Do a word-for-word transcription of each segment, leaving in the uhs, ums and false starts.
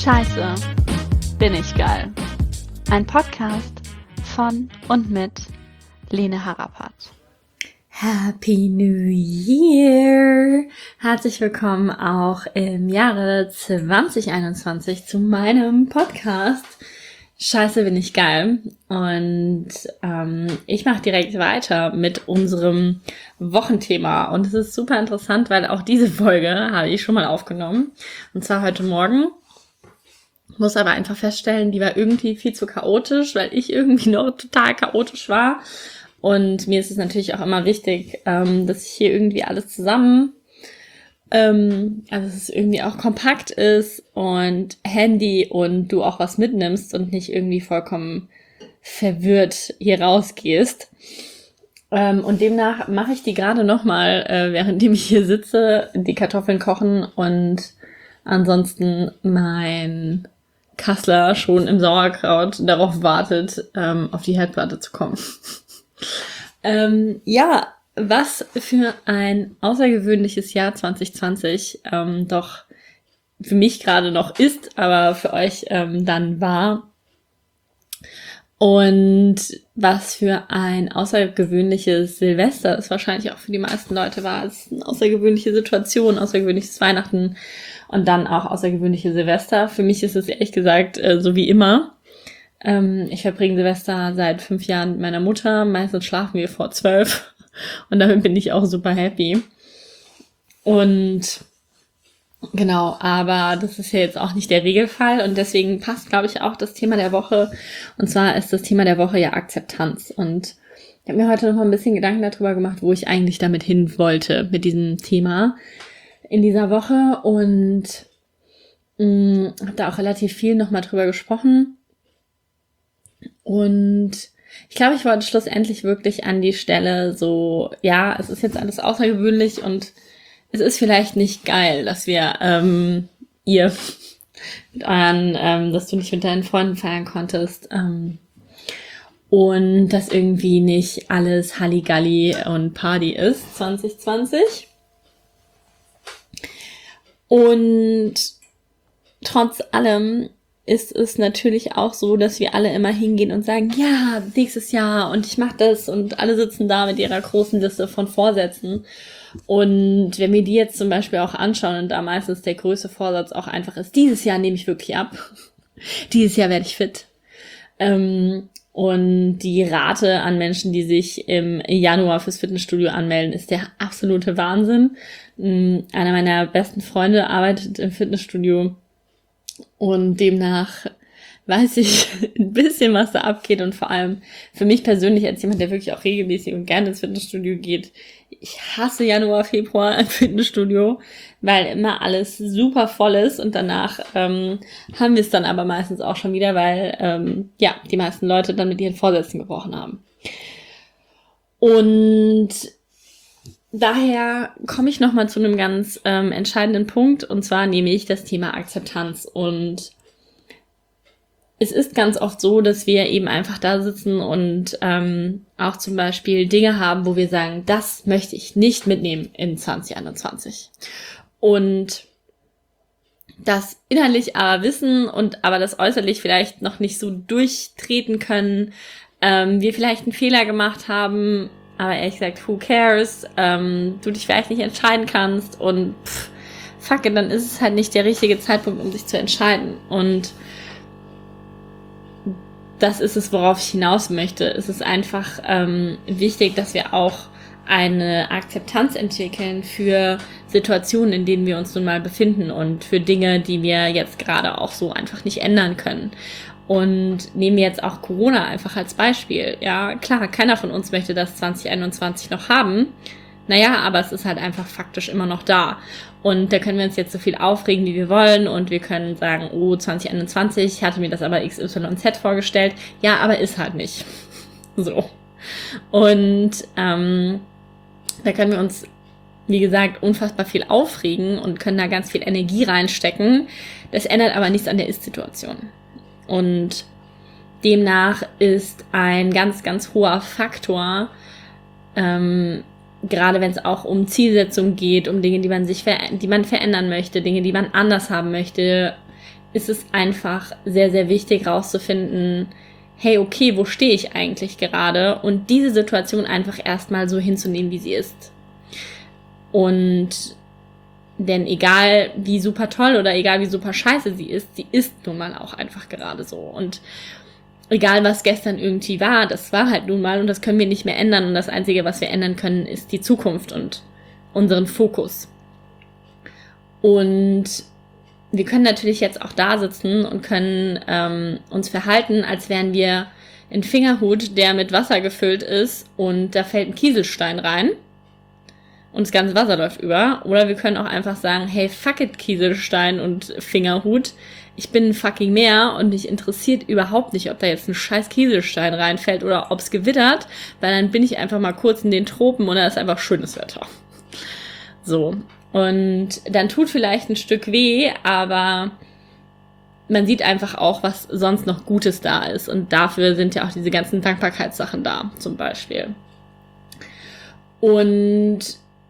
Scheiße, bin ich geil. Ein Podcast von und mit Lene Harapat. Happy New Year! Herzlich willkommen auch im Jahre zwanzig einundzwanzig zu meinem Podcast Scheiße, bin ich geil. Und ähm, ich mache direkt weiter mit unserem Wochenthema. Und es ist super interessant, weil auch diese Folge habe ich schon mal aufgenommen. Und zwar heute Morgen. Muss aber einfach feststellen, die war irgendwie viel zu chaotisch, weil ich irgendwie noch total chaotisch war. Und mir ist es natürlich auch immer wichtig, ähm, dass ich hier irgendwie alles zusammen, ähm, also dass es irgendwie auch kompakt ist und Handy und du auch was mitnimmst und nicht irgendwie vollkommen verwirrt hier rausgehst. Ähm, und demnach mache ich die gerade nochmal, äh, währenddem ich hier sitze, die Kartoffeln kochen und ansonsten mein Kassler schon im Sauerkraut darauf wartet, ähm, auf die Herdplatte zu kommen. ähm, ja, was für ein außergewöhnliches Jahr zwanzig zwanzig ähm, doch für mich gerade noch ist, aber für euch ähm, dann war. Und was für ein außergewöhnliches Silvester es wahrscheinlich auch für die meisten Leute war. Es ist eine außergewöhnliche Situation, außergewöhnliches Weihnachten und dann auch außergewöhnliche Silvester. Für mich ist es ehrlich gesagt äh, so wie immer. Ähm, ich verbringe Silvester seit fünf Jahren mit meiner Mutter. Meistens schlafen wir vor zwölf und damit bin ich auch super happy. Und genau, aber das ist ja jetzt auch nicht der Regelfall und deswegen passt, glaube ich, auch das Thema der Woche. Und zwar ist das Thema der Woche ja Akzeptanz. Und ich habe mir heute noch mal ein bisschen Gedanken darüber gemacht, wo ich eigentlich damit hin wollte mit diesem Thema in dieser Woche und mh, habe da auch relativ viel noch mal drüber gesprochen. Und ich glaube, ich wollte schlussendlich wirklich an die Stelle so, ja, es ist jetzt alles außergewöhnlich und es ist vielleicht nicht geil, dass wir, ähm, ihr, mit euren, ähm, dass du nicht mit deinen Freunden feiern konntest, ähm, und dass irgendwie nicht alles Halligalli und Party ist, zwanzig zwanzig. Und trotz allem ist es natürlich auch so, dass wir alle immer hingehen und sagen, ja, nächstes Jahr und ich mach das und alle sitzen da mit ihrer großen Liste von Vorsätzen. Und wenn wir die jetzt zum Beispiel auch anschauen und da meistens der größte Vorsatz auch einfach ist, dieses Jahr nehme ich wirklich ab, dieses Jahr werde ich fit. Ähm, und die Rate an Menschen, die sich im Januar fürs Fitnessstudio anmelden, ist der absolute Wahnsinn. Ähm, einer meiner besten Freunde arbeitet im Fitnessstudio und demnach weiß ich ein bisschen, was da abgeht und vor allem für mich persönlich als jemand, der wirklich auch regelmäßig und gerne ins Fitnessstudio geht, ich hasse Januar, Februar im Fitnessstudio, weil immer alles super voll ist und danach ähm, haben wir es dann aber meistens auch schon wieder, weil ähm, ja die meisten Leute dann mit ihren Vorsätzen gebrochen haben. Und daher komme ich nochmal zu einem ganz ähm, entscheidenden Punkt und zwar nämlich das Thema Akzeptanz. Und es ist ganz oft so, dass wir eben einfach da sitzen und ähm, auch zum Beispiel Dinge haben, wo wir sagen, das möchte ich nicht mitnehmen in zwanzig einundzwanzig. Und das innerlich aber wissen und aber das äußerlich vielleicht noch nicht so durchtreten können, ähm, wir vielleicht einen Fehler gemacht haben, aber ehrlich gesagt, who cares, ähm, du dich vielleicht nicht entscheiden kannst und pff, fuck it, dann ist es halt nicht der richtige Zeitpunkt, um sich zu entscheiden. Und das ist es, worauf ich hinaus möchte. Es ist einfach ähm, wichtig, dass wir auch eine Akzeptanz entwickeln für Situationen, in denen wir uns nun mal befinden und für Dinge, die wir jetzt gerade auch so einfach nicht ändern können. Und nehmen wir jetzt auch Corona einfach als Beispiel. Ja, klar, keiner von uns möchte das zwanzig einundzwanzig noch haben. Naja, aber es ist halt einfach faktisch immer noch da. Und da können wir uns jetzt so viel aufregen, wie wir wollen. Und wir können sagen, oh, zwanzig einundzwanzig, ich hatte mir das aber X Y Z vorgestellt. Ja, aber ist halt nicht. So. Und ähm, da können wir uns, wie gesagt, unfassbar viel aufregen und können da ganz viel Energie reinstecken. Das ändert aber nichts an der Ist-Situation. Und demnach ist ein ganz, ganz hoher Faktor, ähm, gerade wenn es auch um Zielsetzungen geht, um Dinge, die man sich ver- die man verändern möchte, Dinge, die man anders haben möchte, ist es einfach sehr, sehr wichtig rauszufinden, hey, okay, wo stehe ich eigentlich gerade? Und diese Situation einfach erstmal so hinzunehmen, wie sie ist. Und denn egal wie super toll oder egal wie super scheiße sie ist, sie ist nun mal auch einfach gerade so. Und egal was gestern irgendwie war, das war halt nun mal und das können wir nicht mehr ändern. Und das Einzige, was wir ändern können, ist die Zukunft und unseren Fokus. Und wir können natürlich jetzt auch da sitzen und können ähm, uns verhalten, als wären wir ein Fingerhut, der mit Wasser gefüllt ist und da fällt ein Kieselstein rein und das ganze Wasser läuft über. Oder wir können auch einfach sagen, hey, fuck it, Kieselstein und Fingerhut. Ich bin ein fucking Meer und mich interessiert überhaupt nicht, ob da jetzt ein scheiß Kieselstein reinfällt oder ob es gewittert, weil dann bin ich einfach mal kurz in den Tropen und da ist einfach schönes Wetter. So. Und dann tut vielleicht ein Stück weh, aber man sieht einfach auch, was sonst noch Gutes da ist. Und dafür sind ja auch diese ganzen Dankbarkeitssachen da, zum Beispiel. Und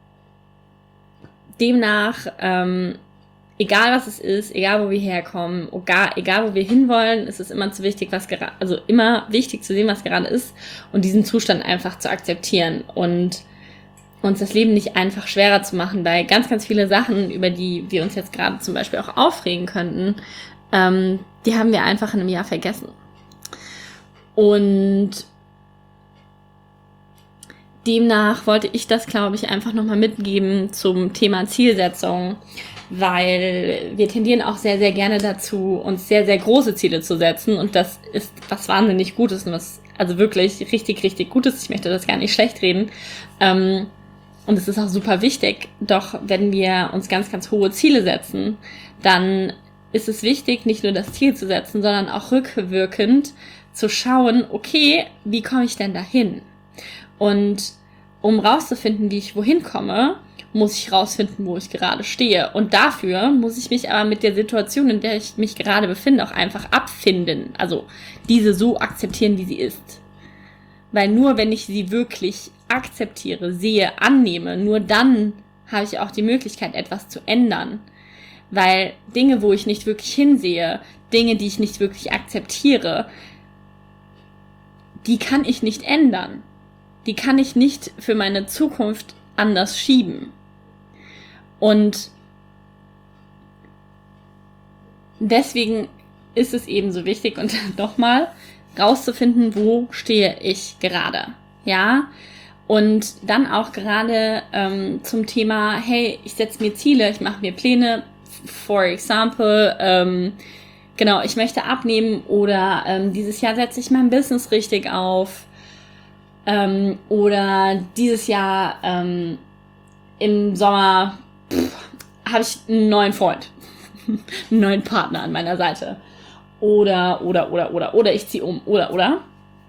demnach, ähm, egal was es ist, egal wo wir herkommen, egal, egal wo wir hinwollen, ist es immer zu wichtig, was gerade, also immer wichtig zu sehen, was gerade ist und diesen Zustand einfach zu akzeptieren und uns das Leben nicht einfach schwerer zu machen, weil ganz, ganz viele Sachen, über die wir uns jetzt gerade zum Beispiel auch aufregen könnten, ähm, die haben wir einfach in einem Jahr vergessen. Und demnach wollte ich das, glaube ich, einfach nochmal mitgeben zum Thema Zielsetzung, weil wir tendieren auch sehr, sehr gerne dazu, uns sehr, sehr große Ziele zu setzen und das ist was wahnsinnig Gutes und was also wirklich richtig, richtig Gutes. Ich möchte das gar nicht schlecht reden. Ähm, Und es ist auch super wichtig, doch wenn wir uns ganz, ganz hohe Ziele setzen, dann ist es wichtig, nicht nur das Ziel zu setzen, sondern auch rückwirkend zu schauen, okay, wie komme ich denn dahin? Und um rauszufinden, wie ich wohin komme, muss ich rausfinden, wo ich gerade stehe. Und dafür muss ich mich aber mit der Situation, in der ich mich gerade befinde, auch einfach abfinden. Also diese so akzeptieren, wie sie ist. Weil nur wenn ich sie wirklich akzeptiere, sehe, annehme, nur dann habe ich auch die Möglichkeit, etwas zu ändern. Weil Dinge, wo ich nicht wirklich hinsehe, Dinge, die ich nicht wirklich akzeptiere, die kann ich nicht ändern. Die kann ich nicht für meine Zukunft anders schieben. Und deswegen ist es eben so wichtig und nochmal rauszufinden, wo stehe ich gerade. Ja, und dann auch gerade ähm, zum Thema, hey, ich setze mir Ziele, ich mache mir Pläne, for example, ähm, genau, ich möchte abnehmen oder ähm, dieses Jahr setze ich mein Business richtig auf ähm, oder dieses Jahr ähm, im Sommer habe ich einen neuen Freund, einen neuen Partner an meiner Seite oder, oder, oder, oder, oder ich ziehe um, oder, oder.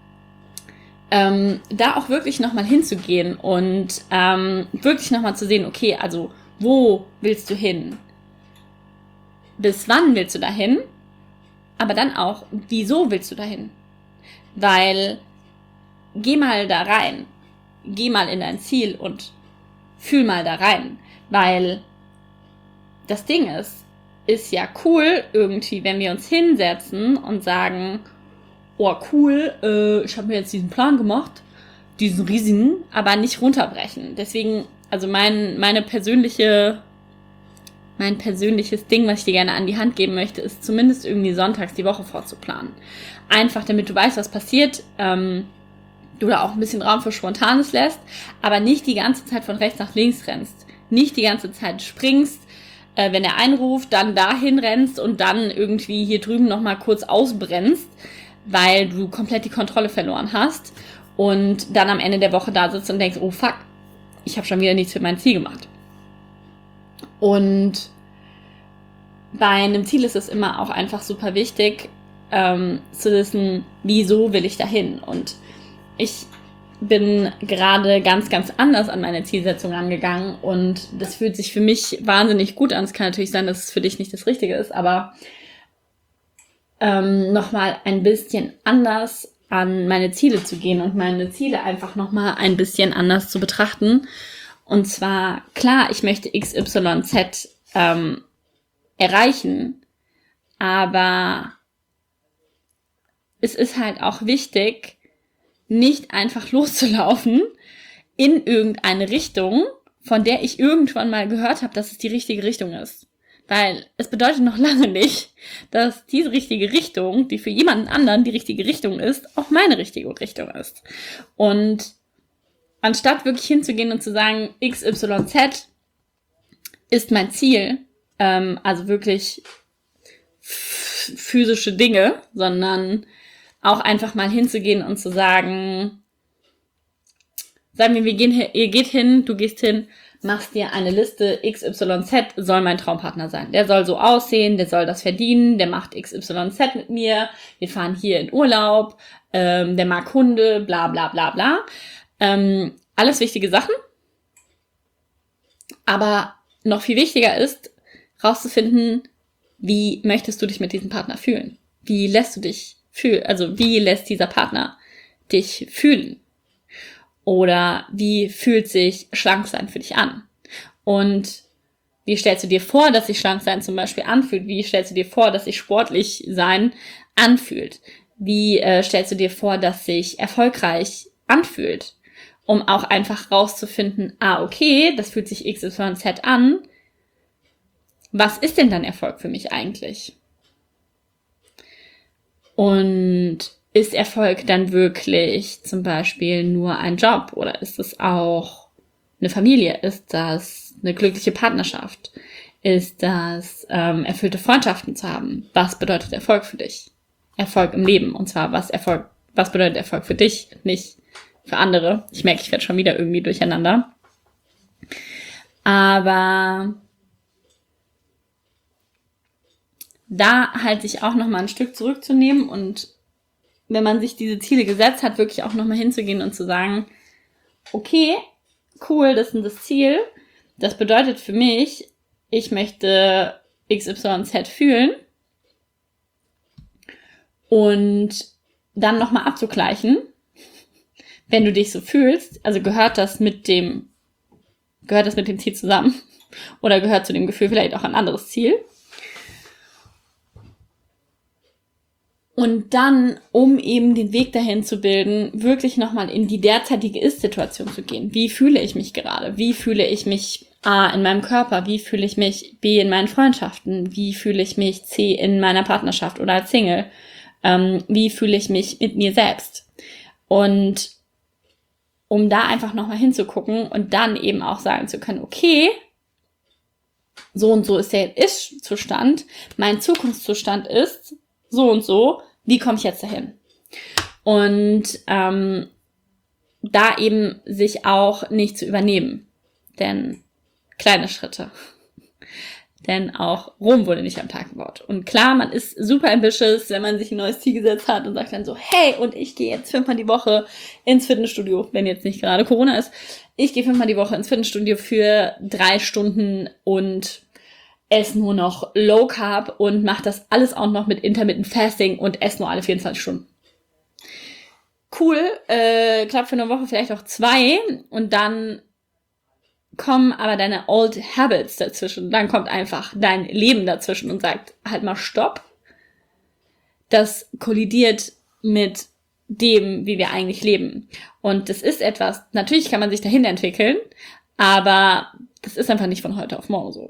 Ähm, da auch wirklich nochmal hinzugehen und ähm, wirklich nochmal zu sehen, okay, also wo willst du hin? Bis wann willst du dahin? Aber dann auch, wieso willst du dahin? Weil, geh mal da rein, geh mal in dein Ziel und fühl mal da rein, weil das Ding ist, ist ja cool irgendwie, wenn wir uns hinsetzen und sagen, oh cool, äh, ich habe mir jetzt diesen Plan gemacht, diesen riesigen, aber nicht runterbrechen. Deswegen, also mein, meine persönliche, mein persönliches Ding, was ich dir gerne an die Hand geben möchte, ist zumindest irgendwie sonntags die Woche vorzuplanen. Einfach, damit du weißt, was passiert, ähm, du da auch ein bisschen Raum für Spontanes lässt, aber nicht die ganze Zeit von rechts nach links rennst. Nicht die ganze Zeit springst, äh, wenn er einruft, dann dahin rennst und dann irgendwie hier drüben nochmal kurz ausbrennst, weil du komplett die Kontrolle verloren hast und dann am Ende der Woche da sitzt und denkst, oh fuck, ich habe schon wieder nichts für mein Ziel gemacht. Und bei einem Ziel ist es immer auch einfach super wichtig, ähm, zu wissen, wieso will ich dahin? Und ich bin gerade ganz, ganz anders an meine Zielsetzung angegangen und das fühlt sich für mich wahnsinnig gut an. Es kann natürlich sein, dass es für dich nicht das Richtige ist, aber ähm, nochmal ein bisschen anders an meine Ziele zu gehen und meine Ziele einfach nochmal ein bisschen anders zu betrachten. Und zwar, klar, ich möchte X Y Z ähm, erreichen, Aber es ist halt auch wichtig, nicht einfach loszulaufen in irgendeine Richtung, von der ich irgendwann mal gehört habe, dass es die richtige Richtung ist. Weil es bedeutet noch lange nicht, dass diese richtige Richtung, die für jemanden anderen die richtige Richtung ist, auch meine richtige Richtung ist. Und anstatt wirklich hinzugehen und zu sagen, X Y Z ist mein Ziel, ähm, also wirklich f- physische Dinge, sondern auch einfach mal hinzugehen und zu sagen, sagen wir, wir gehen hin, ihr geht hin, du gehst hin, machst dir eine Liste, X Y Z soll mein Traumpartner sein. Der soll so aussehen, der soll das verdienen, der macht X Y Z mit mir, wir fahren hier in Urlaub, ähm, der mag Hunde, bla bla bla bla. Ähm, alles wichtige Sachen. Aber noch viel wichtiger ist, rauszufinden, wie möchtest du dich mit diesem Partner fühlen? Wie lässt du dich fühlen? Also wie lässt dieser Partner dich fühlen? Oder wie fühlt sich schlank sein für dich an? Und wie stellst du dir vor, dass sich schlank sein zum Beispiel anfühlt? Wie stellst du dir vor, dass sich sportlich sein anfühlt? Wie äh, stellst du dir vor, dass sich erfolgreich anfühlt? Um auch einfach rauszufinden, ah, okay, das fühlt sich X Y Z an. Was ist denn dann Erfolg für mich eigentlich? Und ist Erfolg dann wirklich zum Beispiel nur ein Job oder ist es auch eine Familie? Ist das eine glückliche Partnerschaft? Ist das ähm, erfüllte Freundschaften zu haben? Was bedeutet Erfolg für dich? Erfolg im Leben. Und zwar, was Erfolg, was bedeutet Erfolg für dich, nicht für andere. Ich merke, ich werde schon wieder irgendwie durcheinander. Aber da halt sich auch nochmal ein Stück zurückzunehmen und wenn man sich diese Ziele gesetzt hat, wirklich auch nochmal hinzugehen und zu sagen, okay, cool, das ist das Ziel. Das bedeutet für mich, ich möchte X Y Z fühlen. Und dann nochmal abzugleichen, wenn du dich so fühlst, also gehört das mit dem, gehört das mit dem Ziel zusammen? Oder gehört zu dem Gefühl vielleicht auch ein anderes Ziel? Und dann, um eben den Weg dahin zu bilden, wirklich nochmal in die derzeitige Ist-Situation zu gehen. Wie fühle ich mich gerade? Wie fühle ich mich A in meinem Körper? Wie fühle ich mich B in meinen Freundschaften? Wie fühle ich mich C in meiner Partnerschaft oder als Single? Ähm, wie fühle ich mich mit mir selbst? Und um da einfach nochmal hinzugucken und dann eben auch sagen zu können, okay, so und so ist der Ist-Zustand, mein Zukunftszustand ist so und so, wie komme ich jetzt dahin? Und ähm, da eben sich auch nicht zu übernehmen. Denn kleine Schritte. Denn auch Rom wurde nicht am Tag gebaut. Und klar, man ist super ambitious, wenn man sich ein neues Ziel gesetzt hat und sagt dann so, hey, und ich gehe jetzt fünfmal die Woche ins Fitnessstudio, wenn jetzt nicht gerade Corona ist. Ich gehe fünfmal die Woche ins Fitnessstudio für drei Stunden und esse nur noch Low Carb und mache das alles auch noch mit Intermittent Fasting und esse nur alle vierundzwanzig Stunden. Cool, äh, klappt für eine Woche vielleicht auch zwei und dann kommen aber deine Old Habits dazwischen. Dann kommt einfach dein Leben dazwischen und sagt, halt mal Stopp. Das kollidiert mit dem, wie wir eigentlich leben. Und das ist etwas, natürlich kann man sich dahin entwickeln, aber das ist einfach nicht von heute auf morgen so.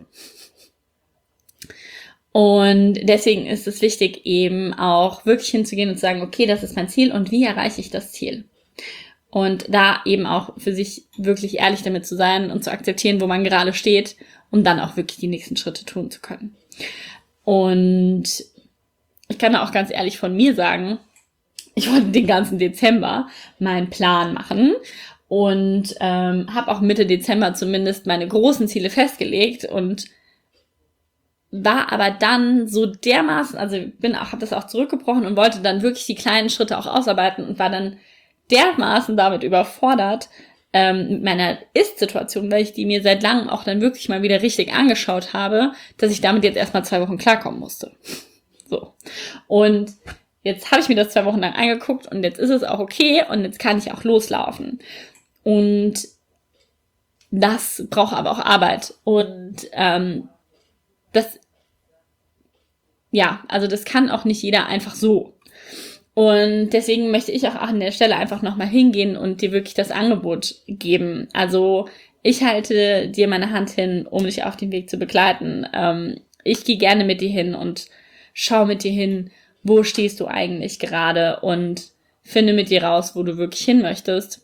Und deswegen ist es wichtig, eben auch wirklich hinzugehen und zu sagen, okay, das ist mein Ziel und wie erreiche ich das Ziel? Und da eben auch für sich wirklich ehrlich damit zu sein und zu akzeptieren, wo man gerade steht, um dann auch wirklich die nächsten Schritte tun zu können. Und ich kann da auch ganz ehrlich von mir sagen, ich wollte den ganzen Dezember meinen Plan machen und ähm, habe auch Mitte Dezember zumindest meine großen Ziele festgelegt und war aber dann so dermaßen, also bin auch, habe das auch zurückgebrochen und wollte dann wirklich die kleinen Schritte auch ausarbeiten und war dann dermaßen damit überfordert ähm, mit meiner Ist-Situation, weil ich die mir seit langem auch dann wirklich mal wieder richtig angeschaut habe, dass ich damit jetzt erstmal zwei Wochen klarkommen musste. So. Und jetzt habe ich mir das zwei Wochen lang angeguckt und jetzt ist es auch okay und jetzt kann ich auch loslaufen. Und das braucht aber auch Arbeit und ähm, das ja, also das kann auch nicht jeder einfach so. Und deswegen möchte ich auch an der Stelle einfach nochmal hingehen und dir wirklich das Angebot geben. Also ich halte dir meine Hand hin, um dich auf den Weg zu begleiten. Ähm, ich gehe gerne mit dir hin und schau mit dir hin, wo stehst du eigentlich gerade und finde mit dir raus, wo du wirklich hin möchtest,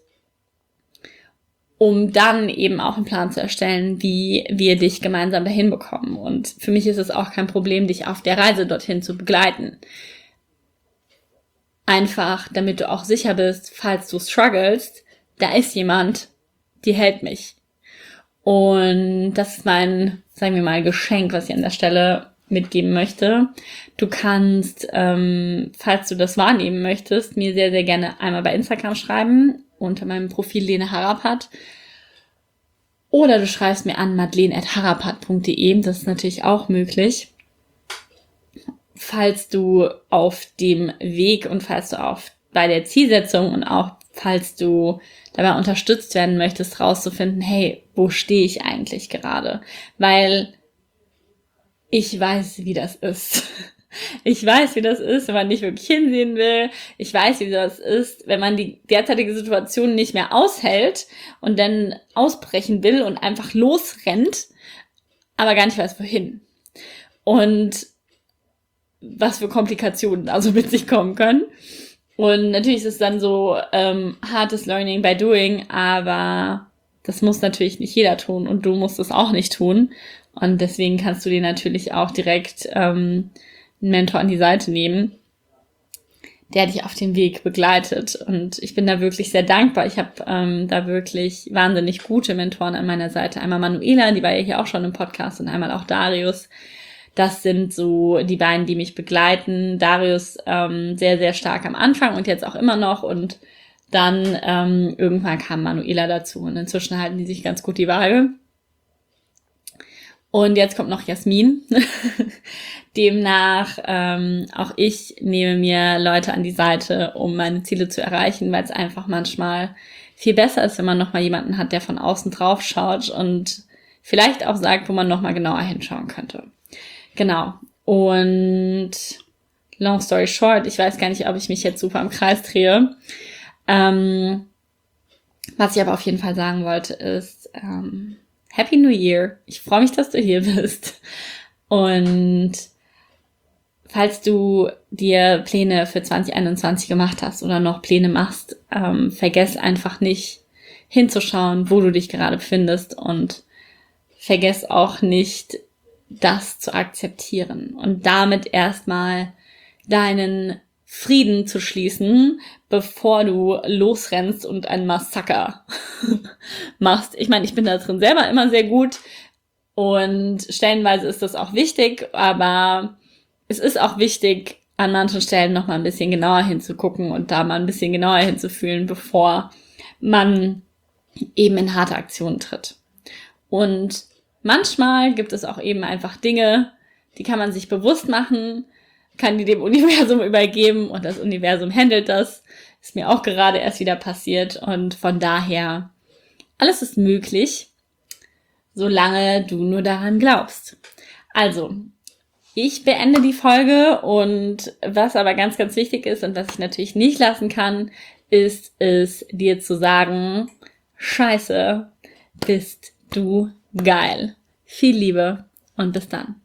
um dann eben auch einen Plan zu erstellen, wie wir dich gemeinsam dahin bekommen. Und für mich ist es auch kein Problem, dich auf der Reise dorthin zu begleiten. Einfach, damit du auch sicher bist, falls du strugglest, da ist jemand, die hält mich. Und das ist mein, sagen wir mal, Geschenk, was ich an der Stelle mitgeben möchte. Du kannst, ähm, falls du das wahrnehmen möchtest, mir sehr, sehr gerne einmal bei Instagram schreiben, unter meinem Profil Lene Harapat. Oder du schreibst mir an madeleine at harapat punkt de, das ist natürlich auch möglich. Falls du auf dem Weg und falls du auf bei der Zielsetzung und auch falls du dabei unterstützt werden möchtest, rauszufinden, hey, wo stehe ich eigentlich gerade? Weil ich weiß, wie das ist. Ich weiß, wie das ist, wenn man nicht wirklich hinsehen will. Ich weiß, wie das ist, wenn man die derzeitige Situation nicht mehr aushält und dann ausbrechen will und einfach losrennt, aber gar nicht weiß, wohin. Und was für Komplikationen also mit sich kommen können. Und natürlich ist es dann so ähm, hartes Learning by Doing, aber das muss natürlich nicht jeder tun und du musst es auch nicht tun. Und deswegen kannst du dir natürlich auch direkt ähm, einen Mentor an die Seite nehmen, der dich auf dem Weg begleitet. Und ich bin da wirklich sehr dankbar. Ich habe ähm, da wirklich wahnsinnig gute Mentoren an meiner Seite. Einmal Manuela, die war ja hier auch schon im Podcast, und einmal auch Darius. Das sind so die beiden, die mich begleiten. Darius ähm, sehr, sehr stark am Anfang und jetzt auch immer noch. Und dann ähm, irgendwann kam Manuela dazu. Und inzwischen halten die sich ganz gut die Waage. Und jetzt kommt noch Jasmin. Demnach, ähm, auch ich nehme mir Leute an die Seite, um meine Ziele zu erreichen, weil es einfach manchmal viel besser ist, wenn man nochmal jemanden hat, der von außen drauf schaut und vielleicht auch sagt, wo man nochmal genauer hinschauen könnte. Genau. Und long story short, ich weiß gar nicht, ob ich mich jetzt super im Kreis drehe. Ähm, was ich aber auf jeden Fall sagen wollte, ist ähm, Happy New Year. Ich freue mich, dass du hier bist. Und falls du dir Pläne für zwanzig einundzwanzig gemacht hast oder noch Pläne machst, ähm, vergess einfach nicht hinzuschauen, wo du dich gerade befindest, und vergess auch nicht, das zu akzeptieren und damit erstmal deinen Frieden zu schließen, bevor du losrennst und ein Massaker machst. Ich meine, ich bin da drin selber immer sehr gut und stellenweise ist das auch wichtig, aber es ist auch wichtig, an manchen Stellen noch mal ein bisschen genauer hinzugucken und da mal ein bisschen genauer hinzufühlen, bevor man eben in harte Aktionen tritt. Und manchmal gibt es auch eben einfach Dinge, die kann man sich bewusst machen, kann die dem Universum übergeben und das Universum handelt das. Ist mir auch gerade erst wieder passiert und von daher, alles ist möglich, solange du nur daran glaubst. Also, ich beende die Folge und was aber ganz, ganz wichtig ist und was ich natürlich nicht lassen kann, ist es dir zu sagen, Scheiße, bist du geil. Viel Liebe und bis dann.